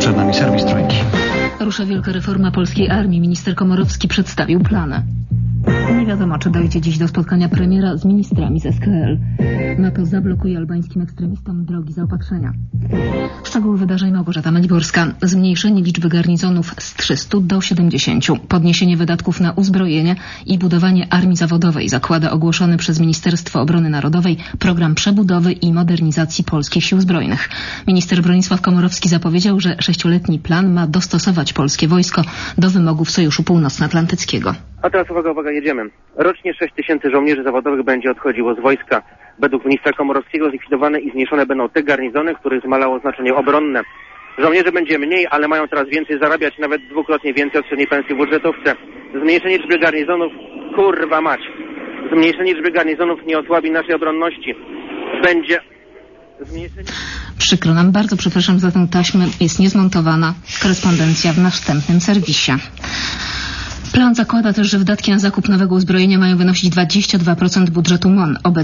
Przed nami serwis Trójki. Rusza wielka reforma polskiej armii. Minister Komorowski przedstawił plany. Nie wiadomo, czy dojdzie dziś do spotkania premiera z ministrami z SKL. NATO zablokuje albańskim ekstremistom drogi zaopatrzenia. Szczegóły wydarzeń Małgorzata Meliborska. Zmniejszenie liczby garnizonów z 300 do 70. Podniesienie wydatków na uzbrojenie i budowanie armii zawodowej zakłada ogłoszony przez Ministerstwo Obrony Narodowej program przebudowy i modernizacji polskich sił zbrojnych. Minister Bronisław Komorowski zapowiedział, że 6-letni plan ma dostosować polskie wojsko do wymogów Sojuszu Północnoatlantyckiego. A teraz uwaga, jedziemy. Rocznie 6 000 żołnierzy zawodowych będzie odchodziło z wojska. Według ministra Komorowskiego zlikwidowane i zmniejszone będą te garnizony, których zmalało znaczenie obronne. Żołnierzy będzie mniej, ale mają teraz więcej zarabiać, nawet dwukrotnie więcej od średniej pensji w budżetówce. Zmniejszenie liczby garnizonów, kurwa mać. Zmniejszenie liczby garnizonów nie osłabi naszej obronności. Będzie zmniejszenie... Przykro nam, bardzo przepraszam za tę taśmę, jest niezmontowana. Korespondencja w następnym serwisie. Plan zakłada też, że wydatki na zakup nowego uzbrojenia mają wynosić 22% budżetu MON.